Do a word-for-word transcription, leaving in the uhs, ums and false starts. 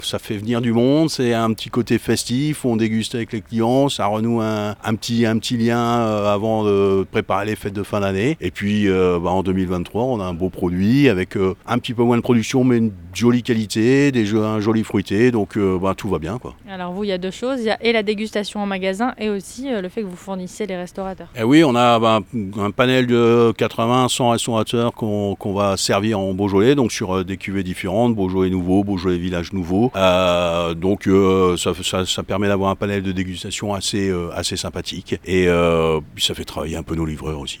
Ça fait venir du monde, c'est un petit côté festif, on déguste avec les clients, ça renoue un, un, petit, un petit lien avant de préparer les fêtes de fin d'année. Et puis euh, bah, en deux mille vingt-trois, on a un beau produit avec euh, un petit peu moins de production, mais une jolie qualité, des jeux, un joli fruité, donc euh, bah, tout va bien, quoi. Alors vous, il y a deux choses, il y a et la dégustation en magasin et aussi euh, le fait que vous fournissez les restaurateurs. Et oui, on a bah, un panel de quatre-vingts à cent restaurateurs qu'on, qu'on va servir en Beaujolais, donc sur euh, des cuvées différentes, Beaujolais nouveau, Beaujolais village nouveau. Euh, donc euh, ça, ça, ça permet d'avoir un panel de dégustation assez, euh, assez sympathique et euh, ça fait travailler un peu nos livreurs aussi.